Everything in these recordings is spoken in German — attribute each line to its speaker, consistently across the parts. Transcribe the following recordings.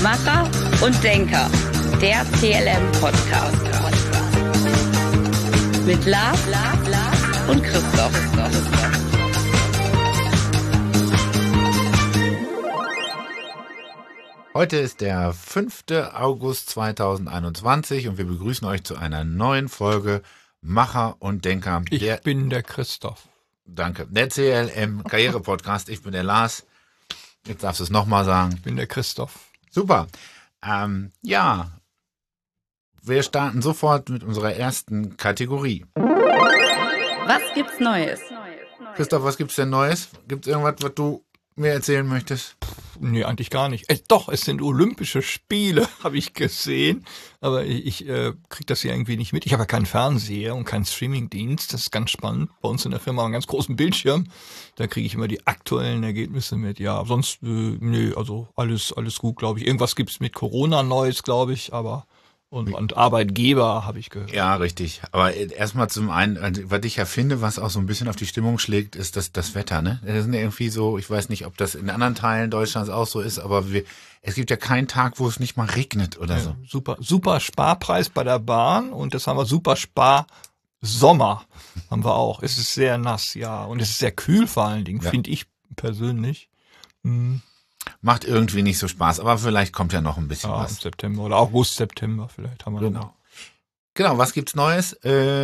Speaker 1: Macher und Denker, der CLM-Podcast. Mit Lars und Christoph.
Speaker 2: Heute ist der 5. August 2021 und wir begrüßen euch zu einer neuen Folge Macher und Denker.
Speaker 3: Ich bin der Christoph.
Speaker 2: Danke. Der CLM Karriere-Podcast. Ich bin der Lars. Jetzt darfst du es nochmal sagen.
Speaker 3: Ich bin der Christoph.
Speaker 2: Super. Ja, wir starten sofort mit unserer ersten Kategorie.
Speaker 1: Was gibt's Neues?
Speaker 2: Christoph, was gibt's denn Neues? Gibt's irgendwas, was du mir erzählen möchtest?
Speaker 3: Nee, eigentlich gar nicht. Doch, es sind Olympische Spiele, habe ich gesehen. Aber ich kriege das hier irgendwie nicht mit. Ich habe ja keinen Fernseher und keinen Streamingdienst. Das ist ganz spannend. Bei uns in der Firma haben wir einen ganz großen Bildschirm. Da kriege ich immer die aktuellen Ergebnisse mit. Ja, sonst, nee, also alles gut, glaube ich. Irgendwas gibt's mit Corona Neues, glaube ich, aber und Arbeitgeber habe ich gehört.
Speaker 2: Ja, richtig. Aber erstmal zum einen, was ich ja finde, was auch so ein bisschen auf die Stimmung schlägt, ist das Wetter, ne? Das ist irgendwie so, ich weiß nicht, ob das in anderen Teilen Deutschlands auch so ist, aber es gibt ja keinen Tag, wo es nicht mal regnet oder so.
Speaker 3: Super Sparpreis bei der Bahn und das haben wir super Sommer haben wir auch. Es ist sehr nass, ja. Und es ist sehr kühl vor allen Dingen, finde ich persönlich.
Speaker 2: Macht irgendwie nicht so Spaß, aber vielleicht kommt ja noch ein bisschen was.
Speaker 3: Im September oder August, September vielleicht haben wir
Speaker 2: Genau. Genau, was gibt's Neues?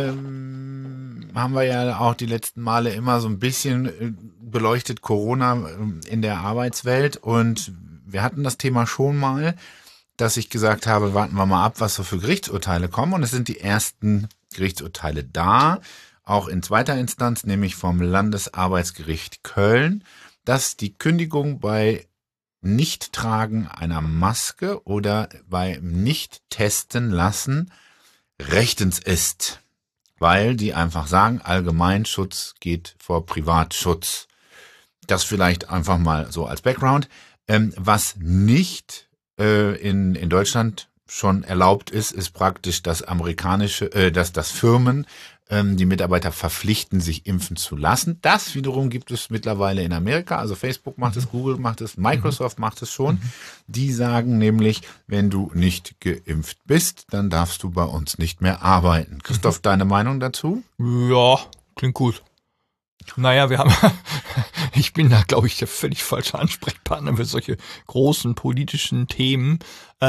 Speaker 2: Haben wir ja auch die letzten Male immer so ein bisschen beleuchtet, Corona in der Arbeitswelt. Und wir hatten das Thema schon mal, dass ich gesagt habe, warten wir mal ab, was so für Gerichtsurteile kommen. Und es sind die ersten Gerichtsurteile da, auch in zweiter Instanz, nämlich vom Landesarbeitsgericht Köln, dass die Kündigung bei Nicht-Tragen einer Maske oder bei Nicht-Testen lassen rechtens ist, weil die einfach sagen, Allgemeinschutz geht vor Privatschutz. Das vielleicht einfach mal so als Background. Was nicht in Deutschland schon erlaubt ist praktisch das dass Firmen die Mitarbeiter verpflichten, sich impfen zu lassen. Das wiederum gibt es mittlerweile in Amerika. Also Facebook macht es, Google macht es, Microsoft macht es schon. Die sagen nämlich, wenn du nicht geimpft bist, dann darfst du bei uns nicht mehr arbeiten. Christoph, deine Meinung dazu?
Speaker 3: Ja, klingt gut. Naja, ich bin da, glaube ich, der völlig falsche Ansprechpartner für solche großen politischen Themen.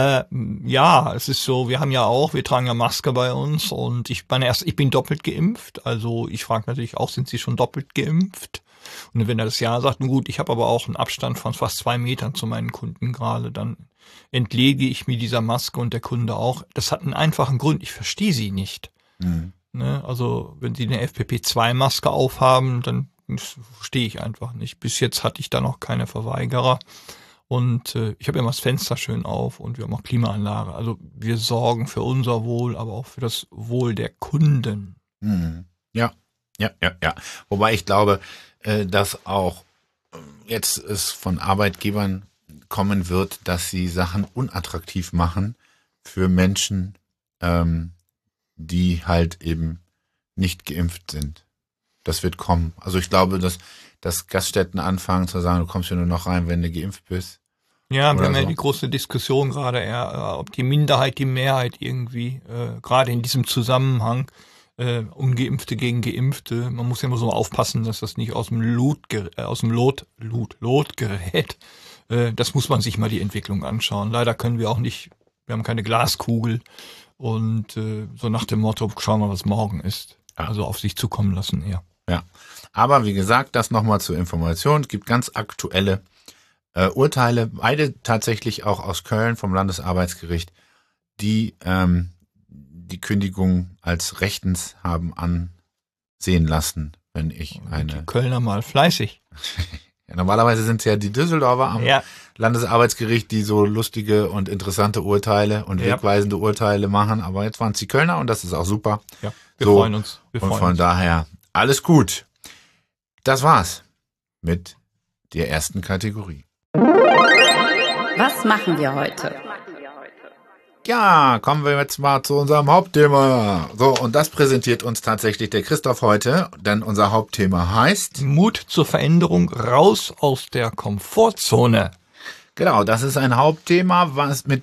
Speaker 3: Ja, es ist so, wir tragen ja Maske bei uns und ich bin doppelt geimpft. Also ich frage natürlich auch, sind Sie schon doppelt geimpft? Und wenn er das Ja sagt, nun gut, ich habe aber auch einen Abstand von fast 2 Metern zu meinen Kunden gerade, dann entlege ich mir dieser Maske und der Kunde auch. Das hat einen einfachen Grund, ich verstehe sie nicht. Ne, also wenn Sie eine FFP2-Maske aufhaben, dann verstehe ich einfach nicht. Bis jetzt hatte ich da noch keine Verweigerer und ich habe immer das Fenster schön auf und wir haben auch Klimaanlage. Also wir sorgen für unser Wohl, aber auch für das Wohl der Kunden.
Speaker 2: Ja. Wobei ich glaube, dass auch jetzt es von Arbeitgebern kommen wird, dass sie Sachen unattraktiv machen für Menschen, die halt eben nicht geimpft sind. Das wird kommen. Also ich glaube, dass Gaststätten anfangen zu sagen, du kommst hier nur noch rein, wenn du geimpft bist.
Speaker 3: Ja, wir haben ja die große Diskussion gerade, ob die Minderheit die Mehrheit irgendwie, gerade in diesem Zusammenhang, Ungeimpfte gegen Geimpfte. Man muss ja immer so aufpassen, dass das nicht aus dem Lot gerät. Das muss man sich mal die Entwicklung anschauen. Leider können wir auch nicht, wir haben keine Glaskugel. Und so nach dem Motto, schauen wir mal, was morgen ist. Ja. Also auf sich zukommen lassen eher.
Speaker 2: Ja, aber wie gesagt, das nochmal zur Information. Es gibt ganz aktuelle Urteile, beide tatsächlich auch aus Köln vom Landesarbeitsgericht, die die Kündigung als rechtens haben ansehen lassen, wenn ich
Speaker 3: die Kölner mal fleißig.
Speaker 2: Ja, normalerweise sind es ja die Düsseldorfer am Landesarbeitsgericht, die so lustige und interessante Urteile und wegweisende Urteile machen. Aber jetzt waren es die Kölner und das ist auch super.
Speaker 3: Ja, wir freuen uns.
Speaker 2: Und von daher alles gut. Das war's mit der ersten Kategorie.
Speaker 1: Was machen wir heute?
Speaker 2: Ja, kommen wir jetzt mal zu unserem Hauptthema. So, und das präsentiert uns tatsächlich der Christoph heute, denn unser Hauptthema heißt
Speaker 3: Mut zur Veränderung, raus aus der Komfortzone.
Speaker 2: Genau, das ist ein Hauptthema, mit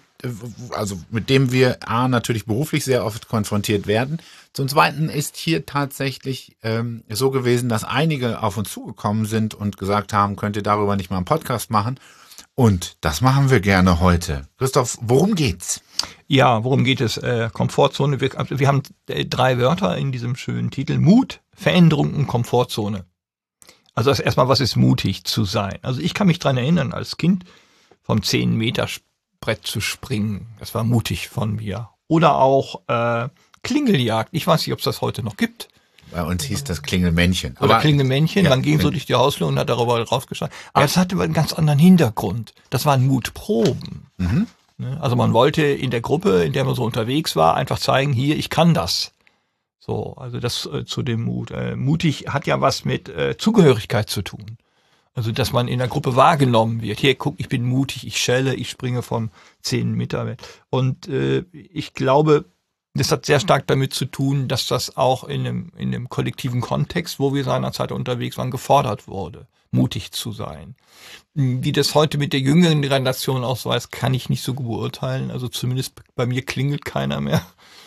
Speaker 2: dem wir natürlich beruflich sehr oft konfrontiert werden. Zum Zweiten ist hier tatsächlich so gewesen, dass einige auf uns zugekommen sind und gesagt haben, könnt ihr darüber nicht mal einen Podcast machen? Und das machen wir gerne heute. Christoph, worum geht's?
Speaker 3: Ja, worum geht es? Komfortzone. Wir haben 3 Wörter in diesem schönen Titel. Mut, Veränderung und Komfortzone. Also erstmal, was ist mutig zu sein? Also ich kann mich dran erinnern, als Kind vom 10-Meter-Brett zu springen. Das war mutig von mir. Oder auch Klingeljagd. Ich weiß nicht, ob es das heute noch gibt.
Speaker 2: Bei uns hieß das Klingelmännchen.
Speaker 3: Oder Klingelmännchen.
Speaker 2: Ja,
Speaker 3: Man ging so durch die Hausflur und hat darüber draufgeschaut. Aber es hatte einen ganz anderen Hintergrund. Das waren Mutproben.
Speaker 2: Mhm.
Speaker 3: Also man wollte in der Gruppe, in der man so unterwegs war, einfach zeigen, hier, ich kann das. So, also das zu dem Mut. Mutig hat ja was mit Zugehörigkeit zu tun. Also, dass man in der Gruppe wahrgenommen wird. Hier, guck, ich bin mutig, ich schelle, ich springe vom 10 Meter. Und ich glaube, das hat sehr stark damit zu tun, dass das auch in einem kollektiven Kontext, wo wir seinerzeit unterwegs waren, gefordert wurde, mutig zu sein. Wie das heute mit der jüngeren Generation ausweist, kann ich nicht so gut beurteilen. Also zumindest bei mir klingelt keiner mehr.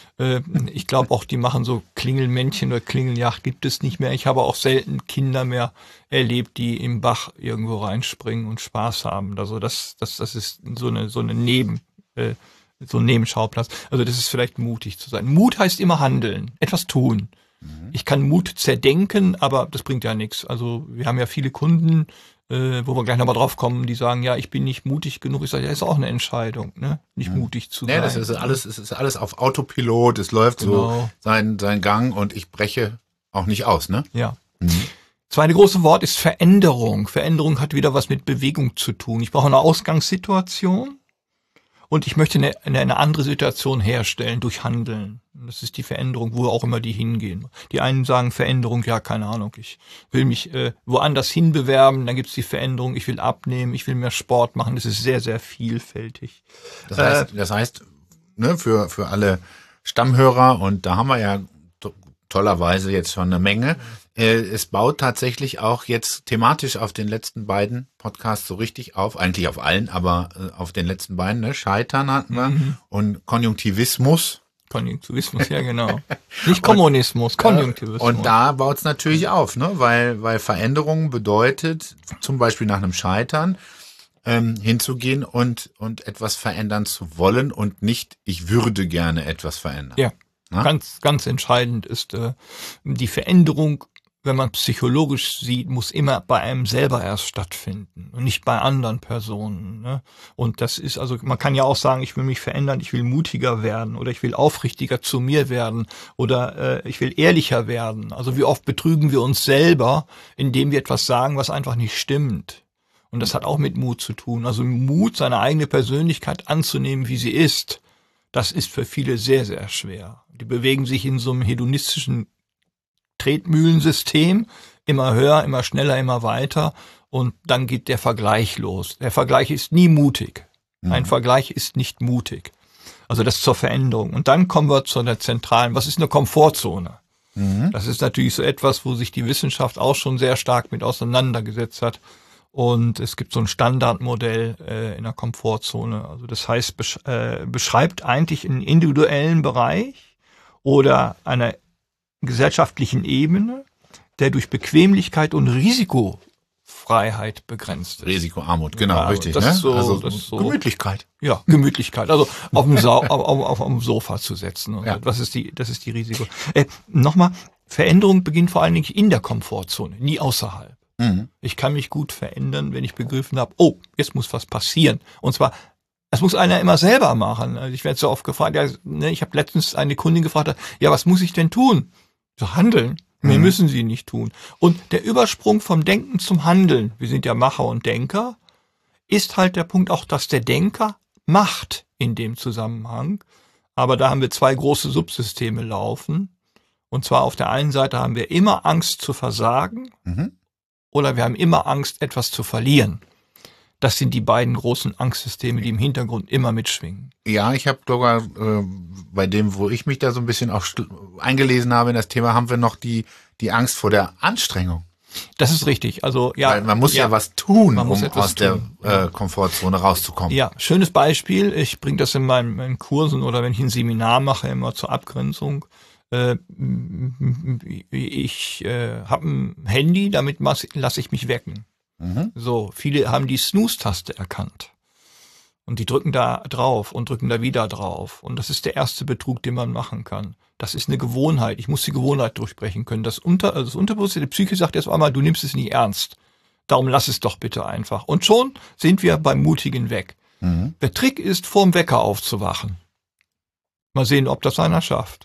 Speaker 3: Ich glaube auch, die machen so Klingelmännchen oder Klingeljagd gibt es nicht mehr. Ich habe auch selten Kinder mehr erlebt, die im Bach irgendwo reinspringen und Spaß haben. Also das ist so ein Nebenschauplatz. Also das ist vielleicht mutig zu sein. Mut heißt immer handeln, etwas tun. Ich kann Mut zerdenken, aber das bringt ja nichts. Also wir haben ja viele Kunden, wo wir gleich nochmal drauf kommen, die sagen, ja, ich bin nicht mutig genug. Ich sage, ja, ist auch eine Entscheidung, ne? Nicht mutig zu sein.
Speaker 2: Nee, das ist alles auf Autopilot, es läuft so sein Gang und ich breche auch nicht aus, ne?
Speaker 3: Ja. Zweite große Wort ist Veränderung. Veränderung hat wieder was mit Bewegung zu tun. Ich brauche eine Ausgangssituation und ich möchte eine andere Situation herstellen durch Handeln. Das ist die Veränderung, wo auch immer die hingehen. Die einen sagen Veränderung, ja, keine Ahnung, ich will mich woanders hinbewerben, dann gibt's die Veränderung, ich will abnehmen, ich will mehr Sport machen. Das ist sehr, sehr vielfältig.
Speaker 2: Das heißt, ne, für alle Stammhörer, und da haben wir ja tollerweise jetzt schon eine Menge, es baut tatsächlich auch jetzt thematisch auf den letzten beiden Podcasts so richtig auf, eigentlich auf allen, aber auf den letzten beiden, ne? Scheitern hatten wir und Konjunktivismus.
Speaker 3: Konjunktivismus, ja genau. Nicht Kommunismus, Konjunktivismus.
Speaker 2: Und da baut es natürlich auf, ne? Weil Veränderung bedeutet, zum Beispiel nach einem Scheitern, hinzugehen und etwas verändern zu wollen und nicht, ich würde gerne etwas verändern.
Speaker 3: Ja, ganz, ganz entscheidend ist die Veränderung, wenn man psychologisch sieht, muss immer bei einem selber erst stattfinden und nicht bei anderen Personen. Ne? Und das ist, also man kann ja auch sagen, ich will mich verändern, ich will mutiger werden oder ich will aufrichtiger zu mir werden oder ich will ehrlicher werden. Also wie oft betrügen wir uns selber, indem wir etwas sagen, was einfach nicht stimmt. Und das hat auch mit Mut zu tun. Also Mut, seine eigene Persönlichkeit anzunehmen, wie sie ist, das ist für viele sehr, sehr schwer. Die bewegen sich in so einem hedonistischen Tretmühlensystem, immer höher, immer schneller, immer weiter und dann geht der Vergleich los. Der Vergleich ist nie mutig. Ein Vergleich ist nicht mutig. Also das zur Veränderung. Und dann kommen wir zu der zentralen, was ist eine Komfortzone? Das ist natürlich so etwas, wo sich die Wissenschaft auch schon sehr stark mit auseinandergesetzt hat. Und es gibt so ein Standardmodell in der Komfortzone. Also das heißt, beschreibt eigentlich einen individuellen Bereich oder eine gesellschaftlichen Ebene, der durch Bequemlichkeit und Risikofreiheit begrenzt ist.
Speaker 2: Risikoarmut, genau,
Speaker 3: ja,
Speaker 2: richtig.
Speaker 3: Das
Speaker 2: ne?
Speaker 3: ist so,
Speaker 2: also
Speaker 3: das ist so,
Speaker 2: Gemütlichkeit.
Speaker 3: Ja, Gemütlichkeit. Also auf dem Sofa zu setzen. Und
Speaker 2: Ja.
Speaker 3: das ist die Risiko. Nochmal, Veränderung beginnt vor allen Dingen in der Komfortzone, nie außerhalb. Ich kann mich gut verändern, wenn ich begriffen habe, oh, jetzt muss was passieren. Und zwar, das muss einer immer selber machen. Also ich werde so oft gefragt, ja, ne, ich habe letztens eine Kundin gefragt, ja, was muss ich denn tun? So, handeln. Mehr müssen Sie nicht tun. Und der Übersprung vom Denken zum Handeln, wir sind ja Macher und Denker, ist halt der Punkt auch, dass der Denker macht in dem Zusammenhang. Aber da haben wir 2 große Subsysteme laufen. Und zwar auf der einen Seite haben wir immer Angst zu versagen oder wir haben immer Angst, etwas zu verlieren. Das sind die beiden großen Angstsysteme, die im Hintergrund immer mitschwingen.
Speaker 2: Ja, ich habe sogar bei dem, wo ich mich da so ein bisschen auch eingelesen habe in das Thema, haben wir noch die Angst vor der Anstrengung.
Speaker 3: Das ist richtig. Also ja,
Speaker 2: Weil man muss ja was tun,
Speaker 3: man muss
Speaker 2: um
Speaker 3: etwas
Speaker 2: aus der
Speaker 3: tun.
Speaker 2: Komfortzone rauszukommen.
Speaker 3: Ja, schönes Beispiel. Ich bringe das in meinen Kursen oder wenn ich ein Seminar mache, immer zur Abgrenzung. Ich habe ein Handy, damit lasse ich mich wecken. So, viele haben die Snooze-Taste erkannt. Und die drücken da drauf und drücken da wieder drauf. Und das ist der erste Betrug, den man machen kann. Das ist eine Gewohnheit. Ich muss die Gewohnheit durchbrechen können. Das Unterbewusstsein, die Psyche sagt erst einmal, du nimmst es nicht ernst. Darum lass es doch bitte einfach. Und schon sind wir beim Mutigen weg. Der Trick ist, vorm Wecker aufzuwachen. Mal sehen, ob das einer schafft.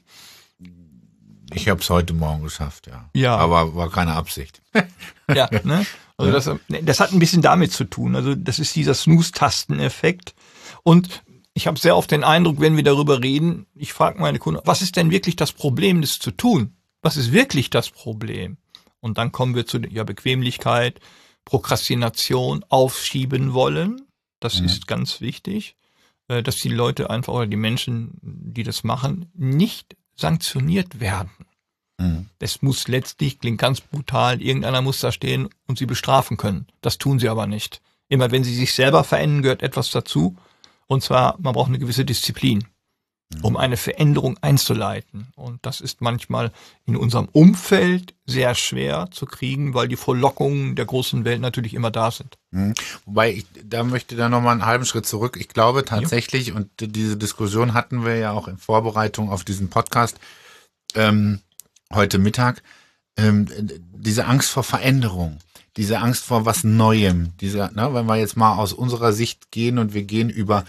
Speaker 2: Ich habe es heute Morgen geschafft, ja.
Speaker 3: Ja.
Speaker 2: Aber war keine Absicht.
Speaker 3: Ja, ne? Also das hat ein bisschen damit zu tun. Also das ist dieser Snooze-Tasten-Effekt. Und ich habe sehr oft den Eindruck, wenn wir darüber reden, ich frage meine Kunden, was ist denn wirklich das Problem, das zu tun? Was ist wirklich das Problem? Und dann kommen wir zu der Bequemlichkeit, Prokrastination, aufschieben wollen. Das ist ganz wichtig, dass die Leute einfach oder die Menschen, die das machen, nicht sanktioniert werden. Es muss letztlich, klingt ganz brutal, irgendeiner muss da stehen und sie bestrafen können. Das tun sie aber nicht. Immer wenn sie sich selber verändern, gehört etwas dazu. Und zwar, man braucht eine gewisse Disziplin, um eine Veränderung einzuleiten. Und das ist manchmal in unserem Umfeld sehr schwer zu kriegen, weil die Verlockungen der großen Welt natürlich immer da sind.
Speaker 2: Wobei, da möchte ich noch mal einen halben Schritt zurück. Ich glaube tatsächlich, und diese Diskussion hatten wir ja auch in Vorbereitung auf diesen Podcast, heute Mittag, diese Angst vor Veränderung, diese Angst vor was Neuem, wenn wir jetzt mal aus unserer Sicht gehen und wir gehen über,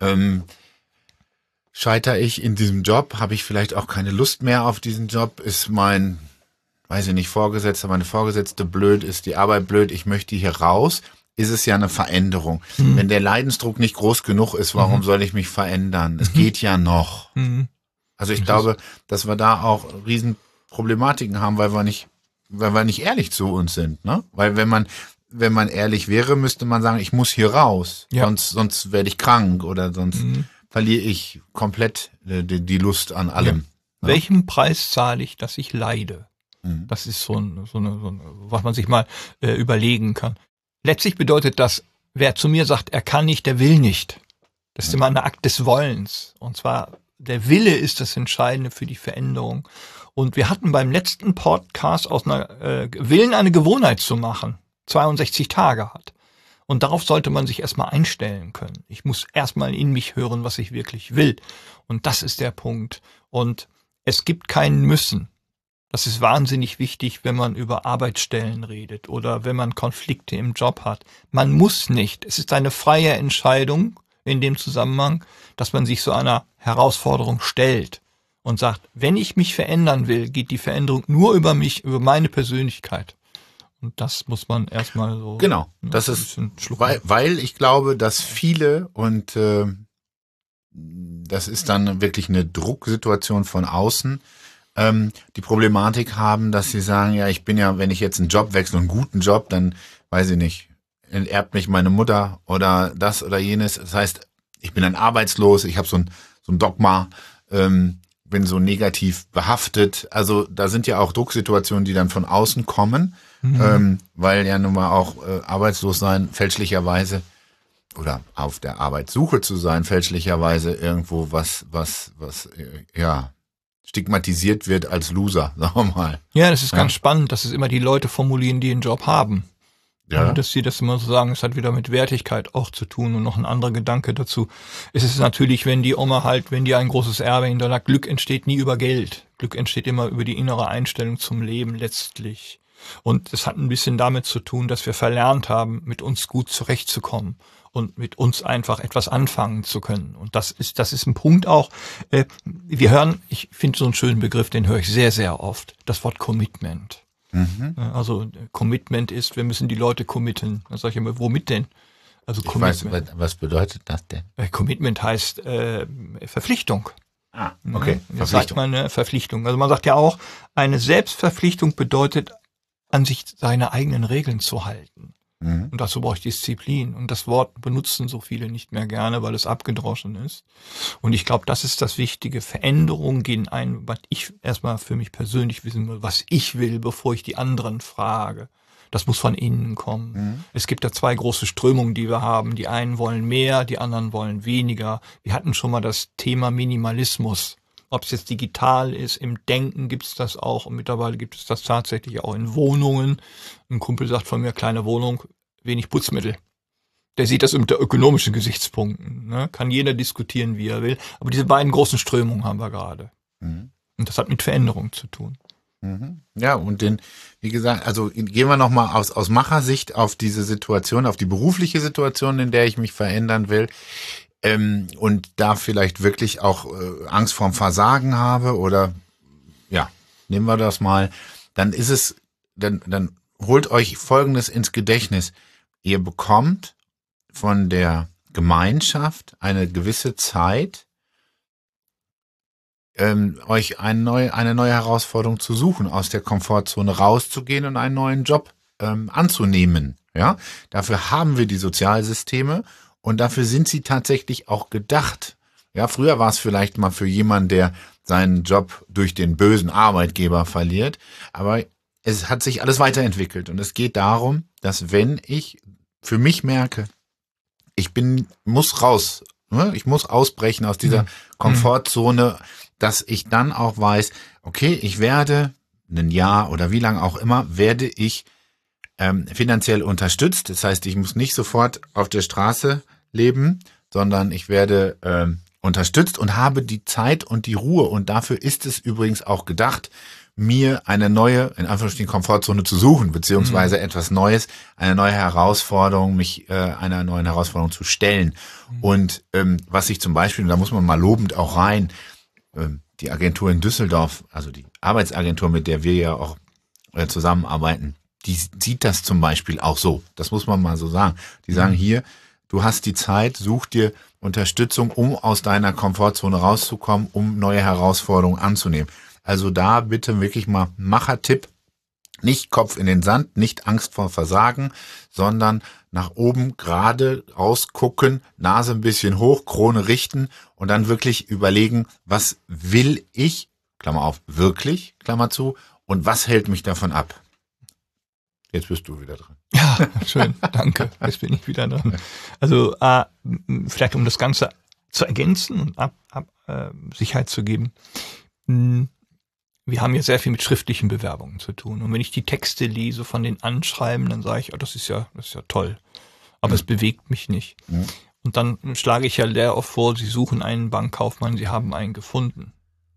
Speaker 2: scheitere ich in diesem Job, habe ich vielleicht auch keine Lust mehr auf diesen Job, ist mein, weiß ich nicht, Vorgesetzter, meine Vorgesetzte blöd, ist die Arbeit blöd, ich möchte hier raus, ist es ja eine Veränderung. Wenn der Leidensdruck nicht groß genug ist, warum soll ich mich verändern? Es geht ja noch. Also ich glaube, dass wir da auch Riesenproblematiken haben, weil wir nicht ehrlich zu uns sind, ne? Weil wenn man ehrlich wäre, müsste man sagen, ich muss hier raus, sonst werde ich krank oder sonst verliere ich komplett die Lust an allem.
Speaker 3: Ja. Welchen Preis zahle ich, dass ich leide? Das ist so eine, was man sich mal überlegen kann. Letztlich bedeutet das, wer zu mir sagt, er kann nicht, der will nicht. Das ist immer ein Akt des Wollens. Und zwar der Wille ist das Entscheidende für die Veränderung. Und wir hatten beim letzten Podcast aus einer Willen eine Gewohnheit zu machen, 62 Tage hat. Und darauf sollte man sich erstmal einstellen können. Ich muss erstmal in mich hören, was ich wirklich will. Und das ist der Punkt. Und es gibt kein Müssen. Das ist wahnsinnig wichtig, wenn man über Arbeitsstellen redet oder wenn man Konflikte im Job hat. Man muss nicht. Es ist eine freie Entscheidung in dem Zusammenhang, dass man sich so einer Herausforderung stellt und sagt, wenn ich mich verändern will, geht die Veränderung nur über mich, über meine Persönlichkeit. Und das muss man erstmal so.
Speaker 2: Genau, das ist, weil ich glaube, dass viele und das ist dann wirklich eine Drucksituation von außen, die Problematik haben, dass sie sagen, ja, ich bin ja, wenn ich jetzt einen Job wechsle, einen guten Job, dann, weiß ich nicht, enterbt mich meine Mutter oder das oder jenes. Das heißt, ich bin dann arbeitslos, ich habe so ein Dogma, bin so negativ behaftet. Also da sind ja auch Drucksituationen, die dann von außen kommen, weil ja nun mal auch arbeitslos sein fälschlicherweise oder auf der Arbeitssuche zu sein fälschlicherweise irgendwo was stigmatisiert wird als Loser, sagen wir mal.
Speaker 3: Ja, das ist ganz spannend, dass es immer die Leute formulieren, die einen Job haben. Ja. Und dass sie das immer so sagen, es hat wieder mit Wertigkeit auch zu tun. Und noch ein anderer Gedanke dazu. Es ist natürlich, wenn die Oma wenn die ein großes Erbe hinterlässt, Glück entsteht nie über Geld. Glück entsteht immer über die innere Einstellung zum Leben letztlich. Und es hat ein bisschen damit zu tun, dass wir verlernt haben, mit uns gut zurechtzukommen und mit uns einfach etwas anfangen zu können. Und das ist ein Punkt auch. Wir hören, ich finde so einen schönen Begriff, den höre ich sehr, sehr oft, das Wort Commitment. Also Commitment ist, wir müssen die Leute committen. Dann sage ich immer, womit denn? Also Commitment.
Speaker 2: Was bedeutet das denn?
Speaker 3: Commitment heißt Verpflichtung.
Speaker 2: Ah, okay.
Speaker 3: Das sagt man eine Verpflichtung. Also man sagt ja auch, eine Selbstverpflichtung bedeutet, an sich seine eigenen Regeln zu halten. Und dazu brauche ich Disziplin. Und das Wort benutzen so viele nicht mehr gerne, weil es abgedroschen ist. Und ich glaube, das ist das Wichtige. Veränderungen gehen ein, was ich erstmal für mich persönlich wissen will, was ich will, bevor ich die anderen frage. Das muss von innen kommen. Es gibt da zwei große Strömungen, die wir haben. Die einen wollen mehr, die anderen wollen weniger. Wir hatten schon mal das Thema Minimalismus. Ob es jetzt digital ist, im Denken gibt es das auch und mittlerweile gibt es das tatsächlich auch in Wohnungen. Ein Kumpel sagt von mir, kleine Wohnung, wenig Putzmittel. Der sieht das unter ökonomischen Gesichtspunkten. Ne? Kann jeder diskutieren, wie er will. Aber diese beiden großen Strömungen haben wir gerade. Und das hat mit Veränderung zu tun.
Speaker 2: Ja, und wie gesagt, also gehen wir nochmal aus Machersicht auf diese Situation, auf die berufliche Situation, in der ich mich verändern will. Und da vielleicht wirklich auch Angst vorm Versagen habe oder ja, nehmen wir das mal, dann ist es, dann holt euch Folgendes ins Gedächtnis. Ihr bekommt von der Gemeinschaft eine gewisse Zeit, euch eine neue Herausforderung zu suchen, aus der Komfortzone rauszugehen und einen neuen Job anzunehmen. Ja, dafür haben wir die Sozialsysteme. Und dafür sind sie tatsächlich auch gedacht. Ja, früher war es vielleicht mal für jemanden, der seinen Job durch den bösen Arbeitgeber verliert. Aber es hat sich alles weiterentwickelt. Und es geht darum, dass wenn ich für mich merke, muss raus, ne? Ich muss ausbrechen aus dieser Komfortzone, dass ich dann auch weiß, okay, ich werde ein Jahr oder wie lange auch immer, werde ich finanziell unterstützt. Das heißt, ich muss nicht sofort auf der Straße leben, sondern ich werde unterstützt und habe die Zeit und die Ruhe. Und dafür ist es übrigens auch gedacht, mir eine neue, in Anführungsstrichen, Komfortzone zu suchen, beziehungsweise etwas Neues, eine neue Herausforderung, mich einer neuen Herausforderung zu stellen. Und was ich zum Beispiel, und da muss man mal lobend auch rein, die Agentur in Düsseldorf, also die Arbeitsagentur, mit der wir ja auch zusammenarbeiten, die sieht das zum Beispiel auch so. Das muss man mal so sagen. Die sagen hier, du hast die Zeit, such dir Unterstützung, um aus deiner Komfortzone rauszukommen, um neue Herausforderungen anzunehmen. Also da bitte wirklich mal Machertipp. Nicht Kopf in den Sand, nicht Angst vor Versagen, sondern nach oben gerade rausgucken, Nase ein bisschen hoch, Krone richten und dann wirklich überlegen, was will ich, Klammer auf, wirklich, Klammer zu, und was hält mich davon ab? Jetzt bist du wieder dran.
Speaker 3: Ja, schön, danke. Jetzt bin ich wieder dran. Also vielleicht um das Ganze zu ergänzen und Sicherheit zu geben. Wir haben ja sehr viel mit schriftlichen Bewerbungen zu tun. Und wenn ich die Texte lese von den Anschreiben, dann sage ich, das ist ja toll. Aber es bewegt mich nicht. Und dann schlage ich ja sehr oft vor, Sie suchen einen Bankkaufmann, Sie haben einen gefunden.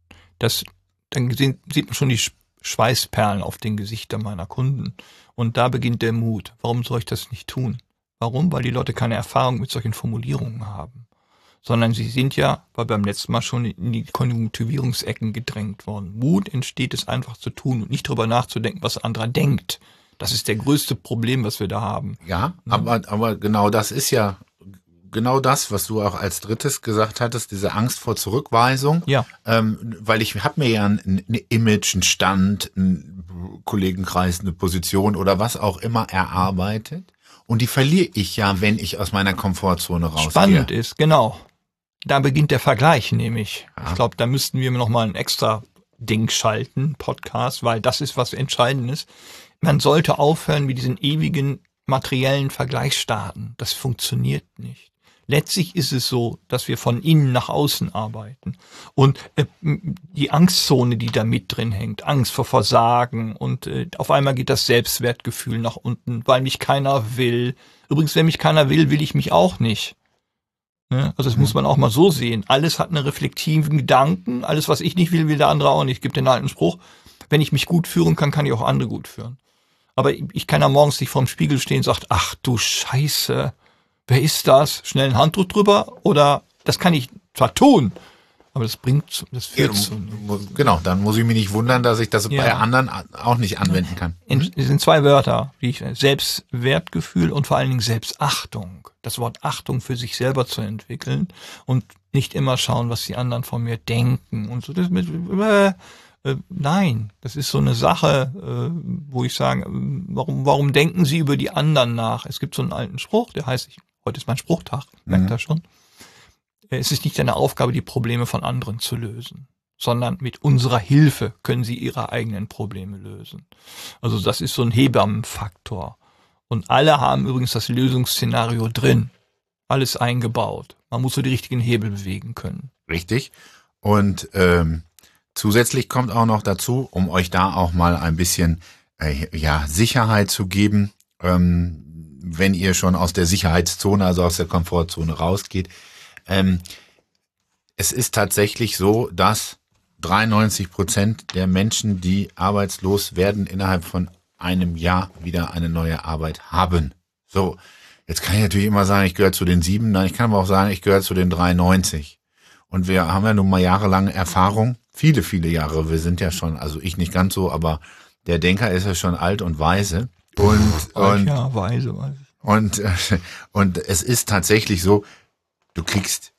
Speaker 3: Dann sieht man schon die Schweißperlen auf den Gesichtern meiner Kunden. Und da beginnt der Mut. Warum soll ich das nicht tun? Warum? Weil die Leute keine Erfahrung mit solchen Formulierungen haben. Sondern sie sind ja, war beim letzten Mal schon in die Konjunktivierungsecken gedrängt worden. Mut entsteht es einfach zu tun und nicht drüber nachzudenken, was ein anderer denkt. Das ist der größte Problem, was wir da haben.
Speaker 2: Ja, aber genau das ist ja genau das, was du auch als drittes gesagt hattest, diese Angst vor Zurückweisung.
Speaker 3: Ja.
Speaker 2: Weil ich habe mir ja ein Image, einen Stand, einen Kollegenkreis, eine Position oder was auch immer erarbeitet. Und die verliere ich ja, wenn ich aus meiner Komfortzone rausgehe.
Speaker 3: Spannend ist, genau. Da beginnt der Vergleich nämlich. Ja. Ich glaube, da müssten wir noch mal ein extra Ding schalten, Podcast, weil das ist was Entscheidendes. Man sollte aufhören mit diesen ewigen materiellen Vergleichsstaaten. Das funktioniert nicht. Letztlich ist es so, dass wir von innen nach außen arbeiten. Und die Angstzone, die da mit drin hängt, Angst vor Versagen und auf einmal geht das Selbstwertgefühl nach unten, weil mich keiner will. Übrigens, wenn mich keiner will, will ich mich auch nicht. Ne? Also das muss man auch mal so sehen. Alles hat einen reflektiven Gedanken. Alles, was ich nicht will, will der andere auch nicht. Es gibt den alten Spruch, wenn ich mich gut führen kann, kann ich auch andere gut führen. Aber ich kann ja morgens nicht vorm Spiegel stehen und sagen, ach du Scheiße, wer ist das? Schnell ein Handtuch drüber? Oder das kann ich zwar tun, aber das führt zu.
Speaker 2: Genau, dann muss ich mich nicht wundern, dass ich das bei anderen auch nicht anwenden kann.
Speaker 3: Es sind zwei Wörter, Selbstwertgefühl und vor allen Dingen Selbstachtung. Das Wort Achtung für sich selber zu entwickeln und nicht immer schauen, was die anderen von mir denken und so. Nein, das ist so eine Sache, wo ich sage, warum denken Sie über die anderen nach? Es gibt so einen alten Spruch, der heißt, heute ist mein Spruchtag, merkt ihr schon. Es ist nicht deine Aufgabe, die Probleme von anderen zu lösen, sondern mit unserer Hilfe können sie ihre eigenen Probleme lösen. Also das ist so ein Hebammenfaktor. Und alle haben übrigens das Lösungsszenario drin. Alles eingebaut. Man muss so die richtigen Hebel bewegen können.
Speaker 2: Richtig. Und zusätzlich kommt auch noch dazu, um euch da auch mal ein bisschen Sicherheit zu geben, wenn ihr schon aus der Sicherheitszone, also aus der Komfortzone rausgeht. Es ist tatsächlich so, dass 93% der Menschen, die arbeitslos werden, innerhalb von einem Jahr wieder eine neue Arbeit haben. So, jetzt kann ich natürlich immer sagen, ich gehöre zu den 7, nein, ich kann aber auch sagen, ich gehöre zu den 93. Und wir haben ja nun mal jahrelange Erfahrung, viele, viele Jahre, wir sind ja schon, also ich nicht ganz so, aber der Denker ist ja schon alt und weise.
Speaker 3: Weise.
Speaker 2: Und es ist tatsächlich so, du kriegst,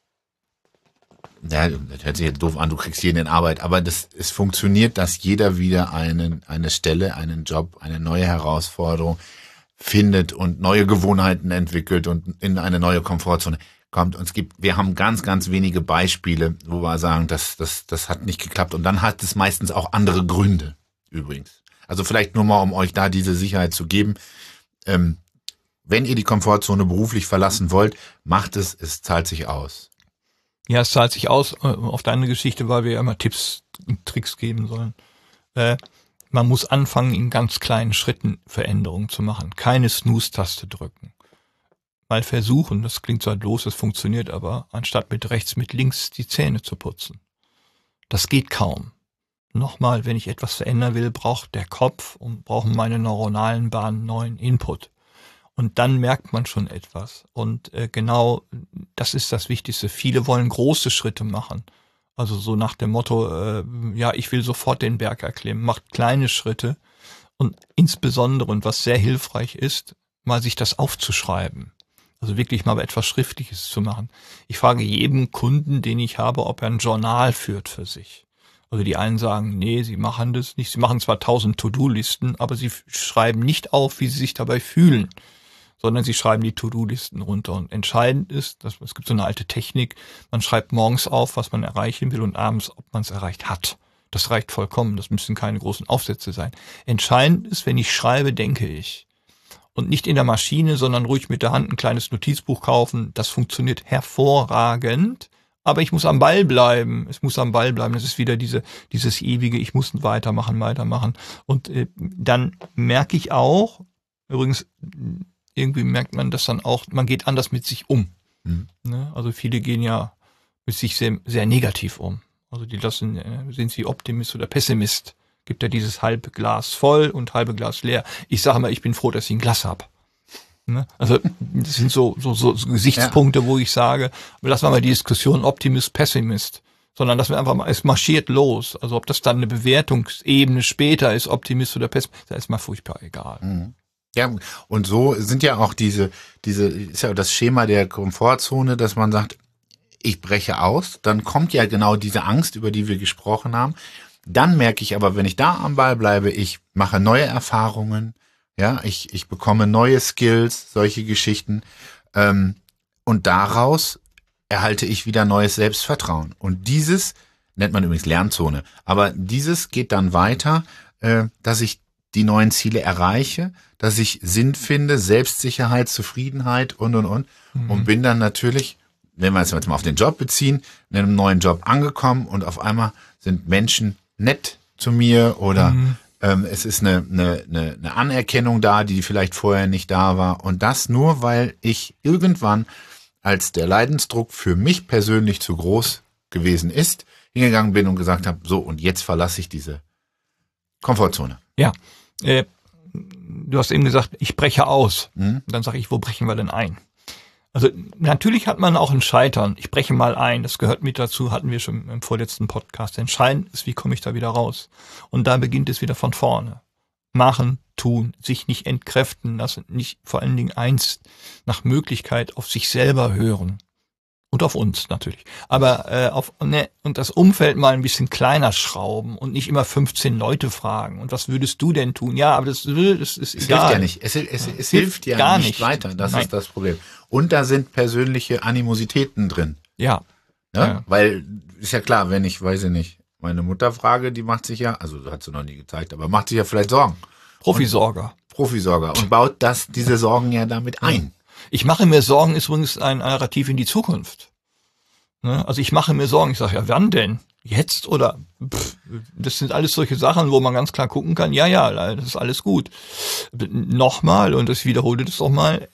Speaker 2: ja, das hört sich jetzt doof an, du kriegst jeden in Arbeit, aber es funktioniert, dass jeder wieder eine Stelle, einen Job, eine neue Herausforderung findet und neue Gewohnheiten entwickelt und in eine neue Komfortzone kommt. Und wir haben ganz, ganz wenige Beispiele, wo wir sagen, das hat nicht geklappt. Und dann hat es meistens auch andere Gründe, übrigens. Also vielleicht nur mal, um euch da diese Sicherheit zu geben. Wenn ihr die Komfortzone beruflich verlassen wollt, macht es zahlt sich aus.
Speaker 3: Ja, es zahlt sich aus auf deine Geschichte, weil wir ja immer Tipps und Tricks geben sollen. Man muss anfangen, in ganz kleinen Schritten Veränderungen zu machen. Keine Snooze-Taste drücken. Mal versuchen, das klingt zwar doof, das funktioniert aber, anstatt mit rechts, mit links die Zähne zu putzen. Das geht kaum. Nochmal, wenn ich etwas verändern will, braucht der Kopf und brauchen meine neuronalen Bahnen neuen Input. Und dann merkt man schon etwas. Und genau das ist das Wichtigste. Viele wollen große Schritte machen. Also so nach dem Motto, ich will sofort den Berg erklimmen. Macht kleine Schritte. Und insbesondere, und was sehr hilfreich ist, mal sich das aufzuschreiben. Also wirklich mal etwas Schriftliches zu machen. Ich frage jedem Kunden, den ich habe, ob er ein Journal führt für sich. Also die einen sagen, nee, sie machen das nicht. Sie machen zwar 1000 To-Do-Listen, aber sie schreiben nicht auf, wie sie sich dabei fühlen, sondern sie schreiben die To-Do-Listen runter. Und entscheidend ist, es gibt so eine alte Technik, man schreibt morgens auf, was man erreichen will und abends, ob man es erreicht hat. Das reicht vollkommen, das müssen keine großen Aufsätze sein. Entscheidend ist, wenn ich schreibe, denke ich. Und nicht in der Maschine, sondern ruhig mit der Hand ein kleines Notizbuch kaufen. Das funktioniert hervorragend. Aber ich muss am Ball bleiben. Es muss am Ball bleiben. Das ist wieder dieses ewige, ich muss weitermachen. Und dann merke ich auch, übrigens, irgendwie merkt man das dann auch, man geht anders mit sich um. Mhm. Ne? Also viele gehen ja mit sich sehr, sehr negativ um. Also die sind sie Optimist oder Pessimist. Gibt ja dieses halbe Glas voll und halbe Glas leer. Ich sage mal, ich bin froh, dass ich ein Glas habe. Ne? Also das sind so Gesichtspunkte, wo ich sage, lassen wir mal die Diskussion Optimist, Pessimist, sondern dass wir einfach mal, es marschiert los. Also ob das dann eine Bewertungsebene später ist, Optimist oder Pessimist, das ist mal furchtbar egal.
Speaker 2: Mhm. Ja, und so sind ja auch diese ist ja das Schema der Komfortzone, dass man sagt, ich breche aus, dann kommt ja genau diese Angst, über die wir gesprochen haben. Dann merke ich aber, wenn ich da am Ball bleibe, ich mache neue Erfahrungen, ja, ich bekomme neue Skills, solche Geschichten, und daraus erhalte ich wieder neues Selbstvertrauen. Und dieses nennt man übrigens Lernzone, aber dieses geht dann weiter, dass ich die neuen Ziele erreiche, dass ich Sinn finde, Selbstsicherheit, Zufriedenheit und. Und bin dann natürlich, wenn wir es jetzt mal auf den Job beziehen, in einem neuen Job angekommen und auf einmal sind Menschen nett zu mir oder es ist eine Anerkennung da, die vielleicht vorher nicht da war. Und das nur, weil ich irgendwann, als der Leidensdruck für mich persönlich zu groß gewesen ist, hingegangen bin und gesagt habe, so, und jetzt verlasse ich diese Komfortzone.
Speaker 3: Ja, du hast eben gesagt, ich breche aus. Dann sage ich, wo brechen wir denn ein? Also natürlich hat man auch ein Scheitern. Ich breche mal ein, das gehört mit dazu, hatten wir schon im vorletzten Podcast. Entscheidend ist, wie komme ich da wieder raus? Und da beginnt es wieder von vorne. Machen, tun, sich nicht entkräften lassen, nicht vor allen Dingen eins nach Möglichkeit auf sich selber hören Und auf uns natürlich. Aber und das Umfeld mal ein bisschen kleiner schrauben und nicht immer 15 Leute fragen. Und was würdest du denn tun? Ja, aber das ist egal.
Speaker 2: Es hilft ja nicht. Es hilft ja
Speaker 3: gar
Speaker 2: nicht weiter. Das
Speaker 3: Nein.
Speaker 2: ist das Problem. Und da sind persönliche Animositäten drin.
Speaker 3: Ja.
Speaker 2: Ne?
Speaker 3: Ja.
Speaker 2: Weil, ist ja klar, wenn ich, weiß ich nicht, meine Mutter frage, die macht sich ja, also hat sie noch nie gezeigt, aber macht sich ja vielleicht Sorgen.
Speaker 3: Profisorger.
Speaker 2: Profisorger. Und baut diese Sorgen ja damit ein.
Speaker 3: Ich mache mir Sorgen ist übrigens ein Narrativ in die Zukunft. Ne? Also ich mache mir Sorgen. Ich sage, ja, wann denn? Jetzt oder? Das sind alles solche Sachen, wo man ganz klar gucken kann, ja, das ist alles gut. Nochmal, und ich wiederhole das doch mal,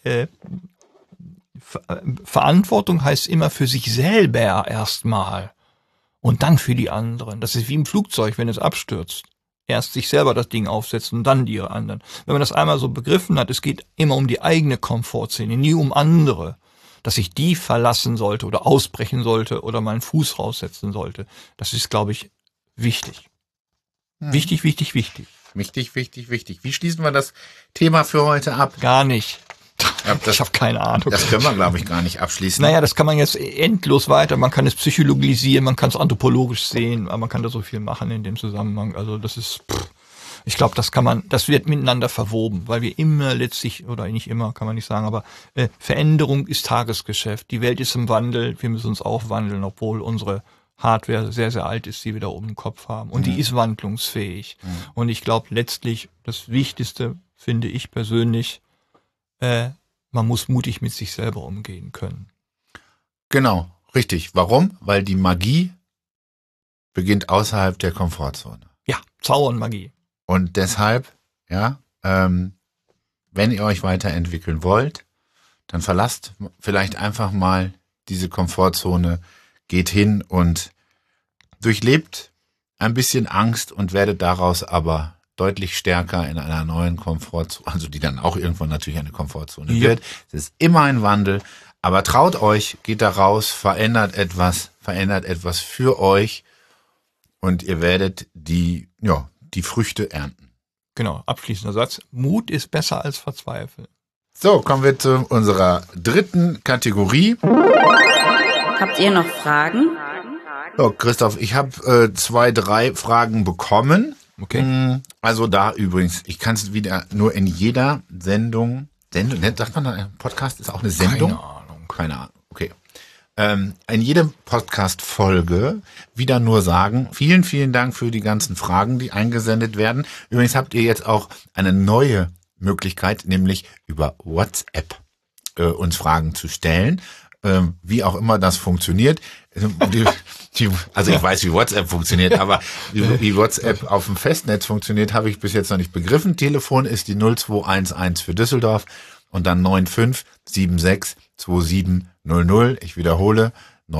Speaker 3: Verantwortung heißt immer für sich selber erstmal und dann für die anderen. Das ist wie im Flugzeug, wenn es abstürzt. Erst sich selber das Ding aufsetzen und dann die anderen. Wenn man das einmal so begriffen hat, es geht immer um die eigene Komfortzone, nie um andere. Dass ich die verlassen sollte oder ausbrechen sollte oder meinen Fuß raussetzen sollte. Das ist, glaube ich, wichtig. Wichtig.
Speaker 2: Wichtig. Wie schließen wir das Thema für heute ab?
Speaker 3: Gar nicht.
Speaker 2: Das-
Speaker 3: Ich habe keine Ahnung.
Speaker 2: Das können wir, glaube ich, gar nicht abschließen.
Speaker 3: Naja, das kann man jetzt endlos weiter. Man kann es psychologisieren, man kann es anthropologisch sehen, aber man kann da so viel machen in dem Zusammenhang. Also das ist, ich glaube, das wird miteinander verwoben, weil wir immer letztlich, oder nicht immer, kann man nicht sagen, aber Veränderung ist Tagesgeschäft. Die Welt ist im Wandel, wir müssen uns auch wandeln, obwohl unsere Hardware sehr, sehr alt ist, die wir da oben im Kopf haben. Und die ist wandlungsfähig. Und ich glaube, letztlich das Wichtigste, finde ich persönlich, man muss mutig mit sich selber umgehen können.
Speaker 2: Genau, richtig. Warum? Weil die Magie beginnt außerhalb der Komfortzone.
Speaker 3: Ja, Zauber und Magie.
Speaker 2: Und deshalb, wenn ihr euch weiterentwickeln wollt, dann verlasst vielleicht einfach mal diese Komfortzone, geht hin und durchlebt ein bisschen Angst und werdet daraus aber deutlich stärker in einer neuen Komfortzone, also die dann auch irgendwann natürlich eine Komfortzone wird. Es ist immer ein Wandel, aber traut euch, geht da raus, verändert etwas für euch und ihr werdet die Früchte ernten.
Speaker 3: Genau, abschließender Satz. Mut ist besser als Verzweifeln.
Speaker 2: So, kommen wir zu unserer dritten Kategorie.
Speaker 1: Habt ihr noch Fragen?
Speaker 2: So, Christoph, ich habe 2-3 Fragen bekommen.
Speaker 3: Okay.
Speaker 2: Also da übrigens, ich kann es wieder nur in jeder Sendung, sagt man da, ein Podcast ist auch eine Sendung? Keine Ahnung, okay. In jeder Podcast-Folge wieder nur sagen, vielen, vielen Dank für die ganzen Fragen, die eingesendet werden. Übrigens habt ihr jetzt auch eine neue Möglichkeit, nämlich über WhatsApp uns Fragen zu stellen. Wie auch immer das funktioniert. Also ich weiß, wie WhatsApp funktioniert, aber wie WhatsApp auf dem Festnetz funktioniert, habe ich bis jetzt noch nicht begriffen. Telefon ist die 0211 für Düsseldorf und dann 95762700. Ich wiederhole,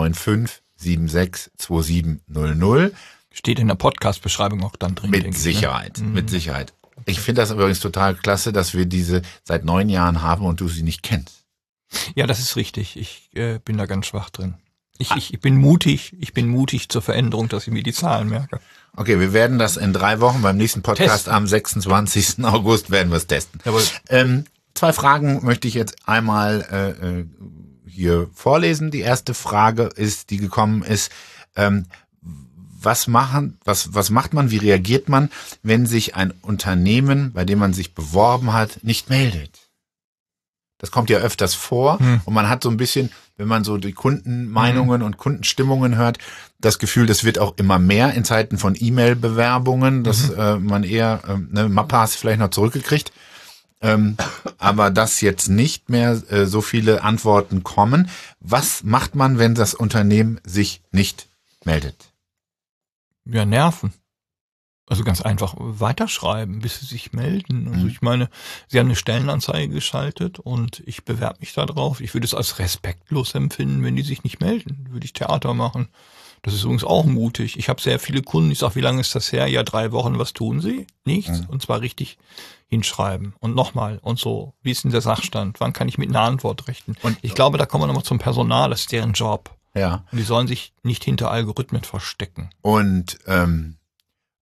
Speaker 2: 95762700.
Speaker 3: Steht in der Podcast-Beschreibung auch dann drin.
Speaker 2: Mit Sicherheit, mit Sicherheit. Ich finde das übrigens total klasse, dass wir diese seit 9 Jahren haben und du sie nicht kennst.
Speaker 3: Ja, das ist richtig. Ich bin da ganz schwach drin. Ich bin mutig zur Veränderung, dass ich mir die Zahlen merke.
Speaker 2: Okay, wir werden das in 3 Wochen beim nächsten Podcast am 26. August werden wir es testen.
Speaker 3: Jawohl.
Speaker 2: 2 Fragen möchte ich jetzt einmal hier vorlesen. Die erste Frage ist, die gekommen ist, was macht man, wie reagiert man, wenn sich ein Unternehmen, bei dem man sich beworben hat, nicht meldet? Das kommt ja öfters vor und man hat so ein bisschen, wenn man so die Kundenmeinungen und Kundenstimmungen hört, das Gefühl, das wird auch immer mehr in Zeiten von E-Mail-Bewerbungen, dass man eher Mappas vielleicht noch zurückgekriegt, aber dass jetzt nicht mehr so viele Antworten kommen. Was macht man, wenn das Unternehmen sich nicht meldet?
Speaker 3: Ja, nerven. Also ganz einfach weiterschreiben, bis sie sich melden. Also ich meine, sie haben eine Stellenanzeige geschaltet und ich bewerbe mich da drauf. Ich würde es als respektlos empfinden, wenn die sich nicht melden. Würde ich Theater machen. Das ist übrigens auch mutig. Ich habe sehr viele Kunden, ich sage, wie lange ist das her? Ja, 3 Wochen, was tun sie? Nichts. Und zwar richtig hinschreiben. Und nochmal und so. Wie ist denn der Sachstand? Wann kann ich mit einer Antwort rechnen? Und ich glaube, da kommen wir nochmal zum Personal. Das ist deren Job.
Speaker 2: Ja.
Speaker 3: Und die sollen sich nicht hinter Algorithmen verstecken.
Speaker 2: Und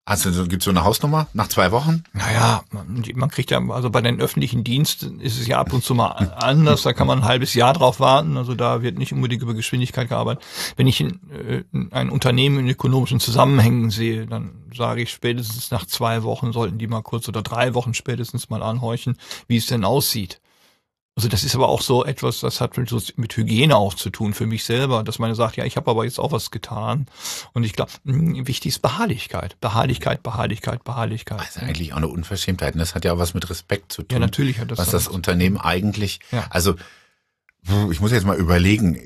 Speaker 2: Gibt's so eine Hausnummer nach 2 Wochen?
Speaker 3: Naja, man kriegt ja, also bei den öffentlichen Diensten ist es ja ab und zu mal anders, da kann man ein halbes Jahr drauf warten, also da wird nicht unbedingt über Geschwindigkeit gearbeitet. Wenn ich ein Unternehmen in ökonomischen Zusammenhängen sehe, dann sage ich spätestens nach 2 Wochen sollten die mal kurz oder 3 Wochen spätestens mal anhorchen, wie es denn aussieht. Also das ist aber auch so etwas, das hat mit Hygiene auch zu tun für mich selber, dass man sagt, ja, ich habe aber jetzt auch was getan. Und ich glaube, wichtig ist Beharrlichkeit. Beharrlichkeit.
Speaker 2: Das ist eigentlich auch eine Unverschämtheit. Und das hat ja auch was mit Respekt zu tun.
Speaker 3: Ja, natürlich hat das.
Speaker 2: Was das Unternehmen eigentlich,
Speaker 3: ja.
Speaker 2: Also ich muss jetzt mal überlegen.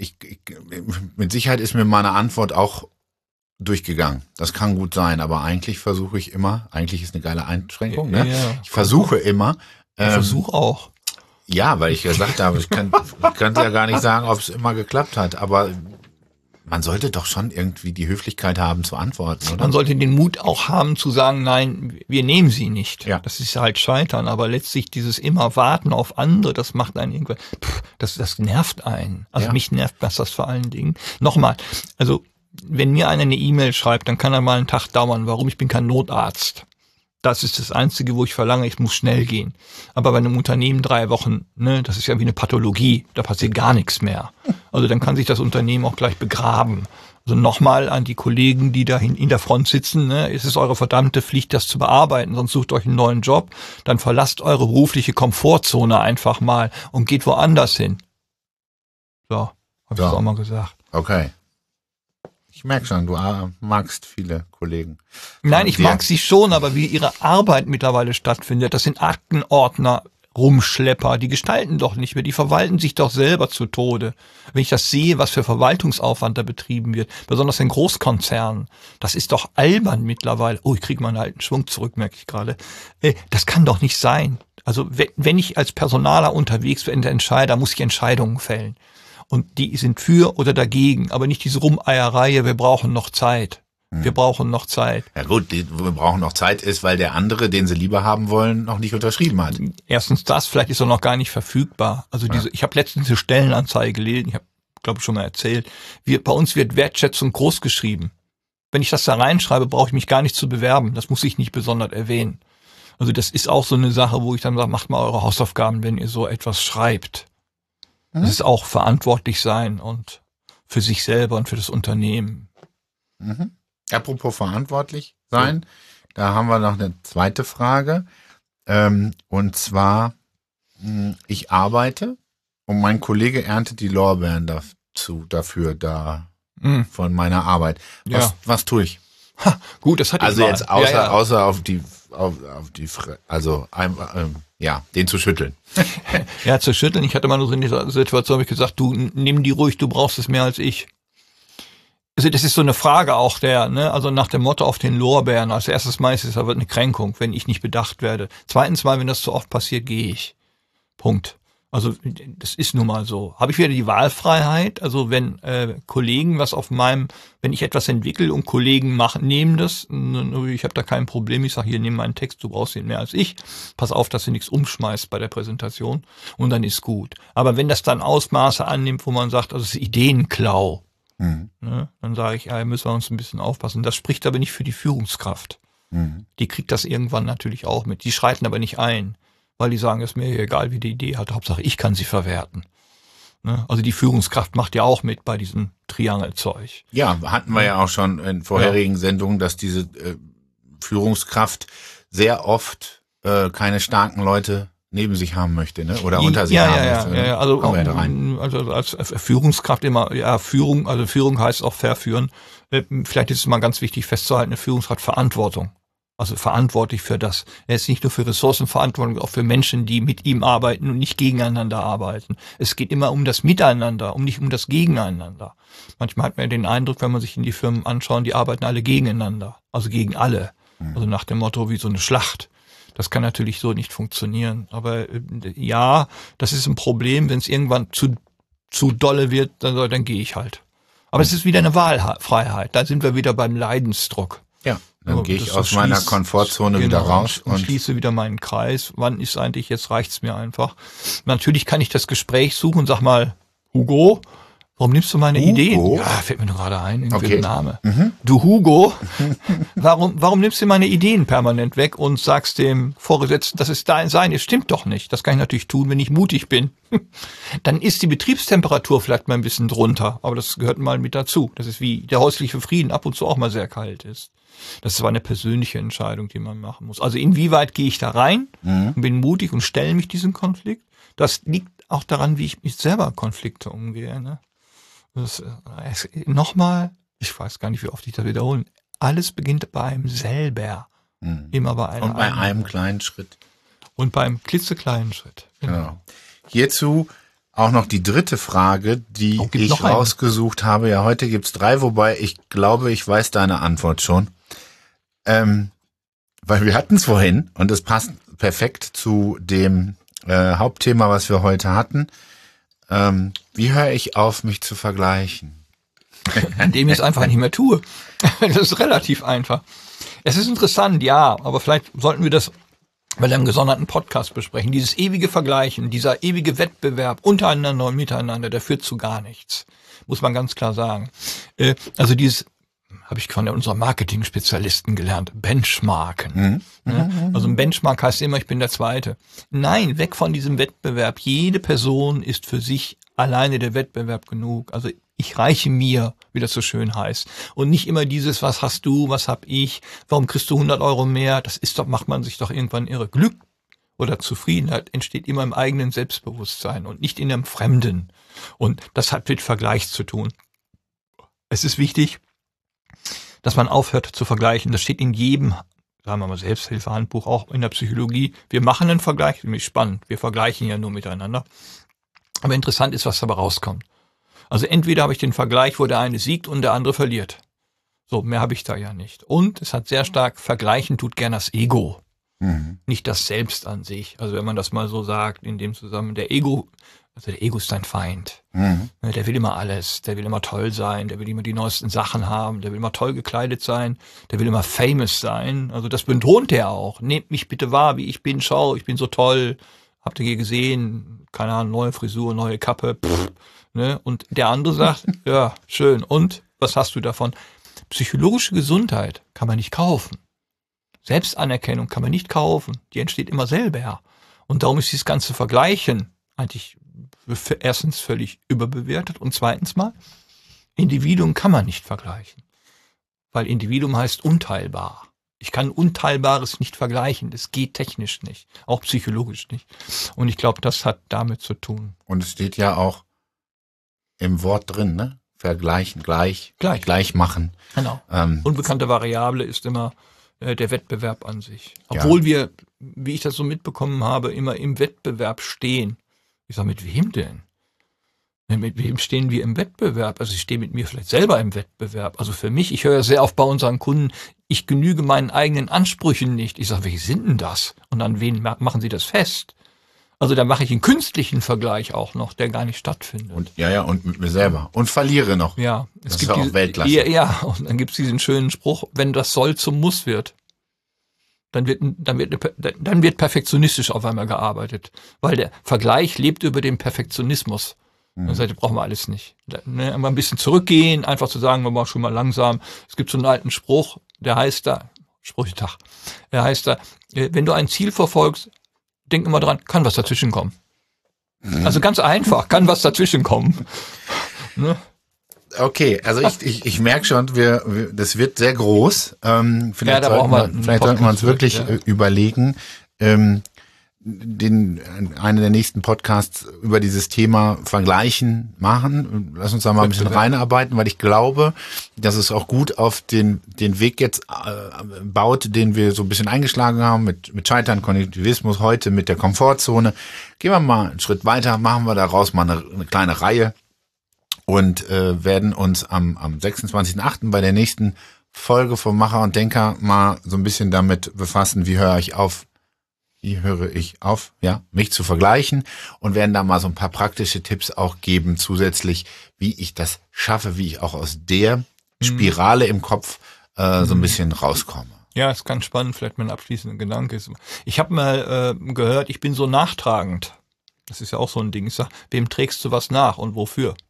Speaker 2: Mit Sicherheit ist mir meine Antwort auch durchgegangen. Das kann gut sein, aber eigentlich versuche ich immer, eigentlich ist eine geile Einschränkung, ne?
Speaker 3: Ja.
Speaker 2: Ich versuche immer.
Speaker 3: Versuch auch.
Speaker 2: Ja, weil ich gesagt habe, ich kann ja gar nicht sagen, ob es immer geklappt hat, aber man sollte doch schon irgendwie die Höflichkeit haben zu antworten, oder?
Speaker 3: Man sollte den Mut auch haben zu sagen, nein, wir nehmen sie nicht.
Speaker 2: Ja.
Speaker 3: Das ist halt Scheitern, aber letztlich dieses immer Warten auf andere, das macht einen irgendwann, das nervt einen. Also
Speaker 2: ja.
Speaker 3: Mich nervt das vor allen Dingen. Nochmal, also wenn mir einer eine E-Mail schreibt, dann kann er mal einen Tag dauern. Warum? Ich bin kein Notarzt. Das ist das Einzige, wo ich verlange, ich muss schnell gehen. Aber bei einem Unternehmen 3 Wochen, ne, das ist ja wie eine Pathologie, da passiert gar nichts mehr. Also dann kann sich das Unternehmen auch gleich begraben. Also nochmal an die Kollegen, die da in der Front sitzen, ne, es ist eure verdammte Pflicht, das zu bearbeiten, sonst sucht euch einen neuen Job, dann verlasst eure berufliche Komfortzone einfach mal und geht woanders hin. So, habe ich das auch mal gesagt.
Speaker 2: Okay. Ich merke schon, du magst viele Kollegen.
Speaker 3: Nein, ich mag sie schon, aber wie ihre Arbeit mittlerweile stattfindet, das sind Aktenordner, Rumschlepper, die gestalten doch nicht mehr, die verwalten sich doch selber zu Tode. Wenn ich das sehe, was für Verwaltungsaufwand da betrieben wird, besonders in Großkonzernen, das ist doch albern mittlerweile. Oh, ich kriege meinen alten Schwung zurück, merke ich gerade. Das kann doch nicht sein. Also wenn ich als Personaler unterwegs bin, der Entscheider, muss ich Entscheidungen fällen. Und die sind für oder dagegen, aber nicht diese Rumeierei, wir brauchen noch Zeit. Wir brauchen noch Zeit.
Speaker 2: Ja gut, wir brauchen noch Zeit ist, weil der andere, den sie lieber haben wollen, noch nicht unterschrieben hat.
Speaker 3: Erstens das, vielleicht ist er noch gar nicht verfügbar. Also ich habe letztens eine Stellenanzeige gelesen, ich habe, glaube ich, schon mal erzählt, bei uns wird Wertschätzung groß geschrieben. Wenn ich das da reinschreibe, brauche ich mich gar nicht zu bewerben. Das muss ich nicht besonders erwähnen. Also das ist auch so eine Sache, wo ich dann sage, macht mal eure Hausaufgaben, wenn ihr so etwas schreibt. Das ist auch verantwortlich sein und für sich selber und für das Unternehmen.
Speaker 2: Mhm. Apropos verantwortlich sein, da haben wir noch eine zweite Frage. Und zwar, ich arbeite und mein Kollege erntet die Lorbeeren dafür von meiner Arbeit. Was tue ich?
Speaker 3: Gut, das hat
Speaker 2: also jetzt außer auf die also den zu schütteln.
Speaker 3: Ja, zu schütteln. Ich hatte mal so in dieser Situation, habe ich gesagt, du nimm die ruhig, du brauchst es mehr als ich. Also das ist so eine Frage auch also nach dem Motto auf den Lorbeeren. Als erstes Mal ist es aber eine Kränkung, wenn ich nicht bedacht werde. Zweitens mal, wenn das zu oft passiert, gehe ich. Punkt. Also das ist nun mal so. Habe ich wieder die Wahlfreiheit? Also wenn Kollegen wenn ich etwas entwickle und Kollegen nehmen das, ich habe da kein Problem. Ich sage, hier, nimm meinen Text, du brauchst ihn mehr als ich. Pass auf, dass du nichts umschmeißt bei der Präsentation und dann ist gut. Aber wenn das dann Ausmaße annimmt, wo man sagt, also es ist Ideenklau, dann sage ich, müssen wir uns ein bisschen aufpassen. Das spricht aber nicht für die Führungskraft. Die kriegt das irgendwann natürlich auch mit. Die schreiten aber nicht ein, weil die sagen, es ist mir egal, wie die Idee hat. Hauptsache, ich kann sie verwerten. Also die Führungskraft macht ja auch mit bei diesem Triangelzeug.
Speaker 2: Ja, hatten wir ja auch schon in vorherigen Sendungen, dass diese Führungskraft sehr oft keine starken Leute neben sich haben möchte, ne? Oder unter sich haben möchte.
Speaker 3: Ja. Also als Führungskraft immer, Führung heißt auch verführen. Vielleicht ist es mal ganz wichtig festzuhalten, eine Führungskraft Verantwortung. Also verantwortlich für das. Er ist nicht nur für Ressourcen verantwortlich, auch für Menschen, die mit ihm arbeiten und nicht gegeneinander arbeiten. Es geht immer um das Miteinander, nicht um das Gegeneinander. Manchmal hat man den Eindruck, wenn man sich in die Firmen anschaut, die arbeiten alle gegeneinander, also gegen alle. Also nach dem Motto wie so eine Schlacht. Das kann natürlich so nicht funktionieren. Aber ja, das ist ein Problem, wenn es irgendwann zu dolle wird, dann gehe ich halt. Aber es ist wieder eine Wahlfreiheit. Da sind wir wieder beim Leidensdruck.
Speaker 2: Ja, dann gehe ich aus meiner Komfortzone wieder raus
Speaker 3: und schließe wieder meinen Kreis. Wann ist eigentlich, jetzt reicht's mir einfach. Natürlich kann ich das Gespräch suchen und sag mal, Hugo, Warum nimmst du meine
Speaker 2: Hugo?
Speaker 3: Ideen? Ja, fällt mir nur gerade ein, irgendwie
Speaker 2: Okay.
Speaker 3: ein Name. Du Hugo, warum nimmst du meine Ideen permanent weg und sagst dem Vorgesetzten, das ist sein? Das stimmt doch nicht. Das kann ich natürlich tun, wenn ich mutig bin. Dann ist die Betriebstemperatur vielleicht mal ein bisschen drunter, aber das gehört mal mit dazu. Das ist wie der häusliche Frieden ab und zu auch mal sehr kalt ist. Das ist aber eine persönliche Entscheidung, die man machen muss. Also inwieweit gehe ich da rein und bin mutig und stelle mich diesem Konflikt? Das liegt auch daran, wie ich mit selber Konflikte umgehe, ne? Nochmal, ich weiß gar nicht, wie oft ich das wiederhole. Alles beginnt bei einem selber. Immer bei einer
Speaker 2: Und bei
Speaker 3: eigenen
Speaker 2: einem kleinen Schritt.
Speaker 3: Und beim klitzekleinen Schritt.
Speaker 2: Genau. Hierzu auch noch die dritte Frage, die
Speaker 3: Oh, gibt
Speaker 2: ich
Speaker 3: noch eine?
Speaker 2: rausgesucht habe. Ja, heute gibt's 3, wobei ich glaube, ich weiß deine Antwort schon. Weil wir hatten es vorhin und es passt perfekt zu dem Hauptthema, was wir heute hatten. Wie höre ich auf, mich zu vergleichen?
Speaker 3: Indem ich es einfach nicht mehr tue. Das ist relativ einfach. Es ist interessant, ja, aber vielleicht sollten wir das bei einem gesonderten Podcast besprechen. Dieses ewige Vergleichen, dieser ewige Wettbewerb untereinander und miteinander, der führt zu gar nichts. Muss man ganz klar sagen. Also dieses, habe ich von unserem Marketing-Spezialisten gelernt, Benchmarken. Also ein Benchmark heißt immer, ich bin der Zweite. Nein, weg von diesem Wettbewerb. Jede Person ist für sich alleine der Wettbewerb genug. Also ich reiche mir, wie das so schön heißt. Und nicht immer dieses, was hast du, was hab ich, warum kriegst du 100 Euro mehr? Das ist doch, macht man sich doch irgendwann irre. Glück oder Zufriedenheit entsteht immer im eigenen Selbstbewusstsein und nicht in einem Fremden. Und das hat mit Vergleich zu tun. Es ist wichtig, dass man aufhört zu vergleichen. Das steht in jedem, sagen wir mal, Selbsthilfehandbuch, auch in der Psychologie. Wir machen einen Vergleich, nämlich spannend. Wir vergleichen ja nur miteinander. Aber interessant ist, was dabei rauskommt. Also entweder habe ich den Vergleich, wo der eine siegt und der andere verliert. So, mehr habe ich da ja nicht. Und es hat sehr stark, Vergleichen tut gern das Ego. Nicht das Selbst an sich. Also wenn man das mal so sagt, in dem Zusammenhang, der Ego ist dein Feind. Der will immer alles, der will immer toll sein, der will immer die neuesten Sachen haben, der will immer toll gekleidet sein, der will immer famous sein. Also das betont er auch. Nehmt mich bitte wahr, wie ich bin, schau, ich bin so toll. Habt ihr je gesehen? Keine Ahnung, neue Frisur, neue Kappe. Ne? Und der andere sagt, ja, schön. Und was hast du davon? Psychologische Gesundheit kann man nicht kaufen. Selbstanerkennung kann man nicht kaufen. Die entsteht immer selber. Und darum ist dieses ganze Vergleichen eigentlich erstens völlig überbewertet und zweitens mal, Individuen kann man nicht vergleichen. Weil Individuum heißt unteilbar. Ich kann Unteilbares nicht vergleichen. Das geht technisch nicht. Auch psychologisch nicht. Und ich glaube, das hat damit zu tun.
Speaker 2: Und es steht ja auch im Wort drin, ne? Vergleichen, gleich machen.
Speaker 3: Genau. Unbekannte Variable ist immer der Wettbewerb an sich. Obwohl wir, wie ich das so mitbekommen habe, immer im Wettbewerb stehen. Ich sage, mit wem denn? Mit wem stehen wir im Wettbewerb? Also ich stehe mit mir vielleicht selber im Wettbewerb. Also für mich, ich höre sehr oft bei unseren Kunden, ich genüge meinen eigenen Ansprüchen nicht. Ich sage, welche sind denn das? Und an wen machen sie das fest? Also da mache ich einen künstlichen Vergleich auch noch, der gar nicht stattfindet.
Speaker 2: Und und mit mir selber. Und verliere noch.
Speaker 3: Ja,
Speaker 2: das ist ja auch Weltklasse.
Speaker 3: Ja, und dann gibt's diesen schönen Spruch, wenn das Soll zum Muss wird, dann wird perfektionistisch auf einmal gearbeitet. Weil der Vergleich lebt über den Perfektionismus. Dann sagt, brauchen wir alles nicht. Ne, mal ein bisschen zurückgehen, einfach zu sagen, wir machen schon mal langsam. Es gibt so einen alten Spruch, der heißt da, Sprüchetag, wenn du ein Ziel verfolgst, denk immer dran, kann was dazwischen kommen. Also ganz einfach, kann was dazwischen kommen. Ne?
Speaker 2: Okay, also ich merke schon, das wird sehr groß. Vielleicht sollten wir uns wirklich überlegen, einen der nächsten Podcasts über dieses Thema Vergleichen machen. Lass uns da mal ein bisschen reinarbeiten, weil ich glaube, dass es auch gut auf den Weg jetzt baut, den wir so ein bisschen eingeschlagen haben mit Scheitern, Kognitivismus, heute mit der Komfortzone. Gehen wir mal einen Schritt weiter, machen wir daraus mal eine kleine Reihe und werden uns am 26.08. bei der nächsten Folge vom Macher und Denker mal so ein bisschen damit befassen, wie höre ich auf, mich zu vergleichen und werden da mal so ein paar praktische Tipps auch geben, zusätzlich, wie ich das schaffe, wie ich auch aus der Spirale im Kopf so ein bisschen rauskomme.
Speaker 3: Ja, ist ganz spannend, vielleicht mein abschließender Gedanke ist. Ich habe mal gehört, ich bin so nachtragend. Das ist ja auch so ein Ding. Ich sage, wem trägst du was nach und wofür?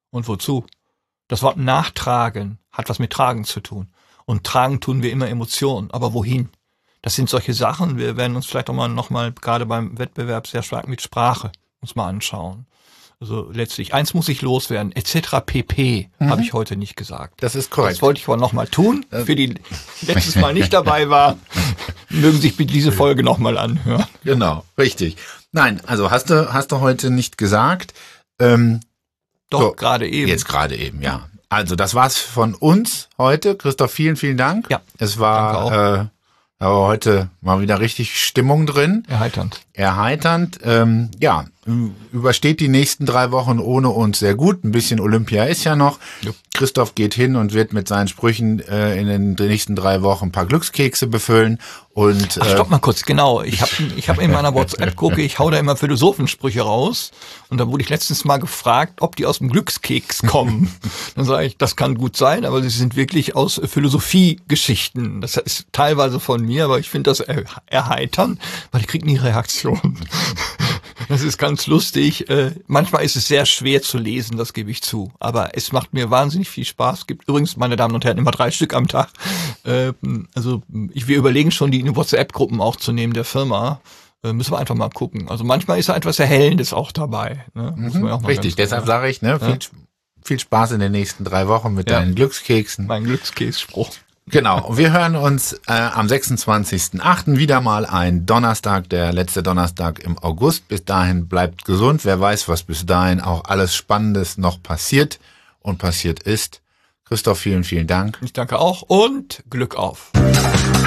Speaker 3: Und wozu? Das Wort nachtragen hat was mit tragen zu tun. Und tragen tun wir immer Emotionen. Aber wohin? Das sind solche Sachen. Wir werden uns vielleicht auch noch mal gerade beim Wettbewerb sehr stark mit Sprache uns mal anschauen. Also letztlich, eins muss ich loswerden, etc. pp. Habe ich heute nicht gesagt.
Speaker 2: Das ist korrekt.
Speaker 3: Das wollte ich aber noch mal tun. Für die letztes Mal nicht dabei war, mögen sich bitte diese Folge noch mal anhören.
Speaker 2: Genau, richtig. Nein, also hast du heute nicht gesagt.
Speaker 3: Doch, gerade eben.
Speaker 2: Jetzt gerade eben, ja. Also das war's von uns heute. Christoph, vielen, vielen Dank.
Speaker 3: Ja,
Speaker 2: es war aber heute mal wieder richtig Stimmung drin.
Speaker 3: Erheiternd.
Speaker 2: Ja, übersteht die nächsten 3 Wochen ohne uns sehr gut. Ein bisschen Olympia ist ja noch.
Speaker 3: Ja.
Speaker 2: Christoph geht hin und wird mit seinen Sprüchen in den nächsten 3 Wochen ein paar Glückskekse befüllen. Und
Speaker 3: Ach, stopp mal kurz, genau. Ich hab in meiner WhatsApp-Gruppe, ich hau da immer Philosophensprüche raus. Und da wurde ich letztens mal gefragt, ob die aus dem Glückskeks kommen. Dann sage ich, das kann gut sein, aber sie sind wirklich aus Philosophiegeschichten. Das ist teilweise von mir, aber ich finde das erheitern, weil ich kriege nie Reaktion. Das ist ganz lustig. Manchmal ist es sehr schwer zu lesen, das gebe ich zu. Aber es macht mir wahnsinnig viel Spaß. Es gibt übrigens, meine Damen und Herren, immer 3 Stück am Tag. Wir überlegen schon, die in WhatsApp-Gruppen auch zu nehmen der Firma. Müssen wir einfach mal gucken. Also manchmal ist da etwas Erhellendes auch dabei. Ne? Muss man auch mal
Speaker 2: richtig, deshalb sage ich, ne, viel Spaß in den nächsten 3 Wochen mit deinen Glückskeksen.
Speaker 3: Mein Glückskeksspruch.
Speaker 2: Genau, und wir hören uns am 26.08. wieder mal ein Donnerstag, der letzte Donnerstag im August. Bis dahin bleibt gesund. Wer weiß, was bis dahin auch alles Spannendes noch passiert und passiert ist. Christoph, vielen, vielen Dank.
Speaker 3: Ich danke auch und Glück auf.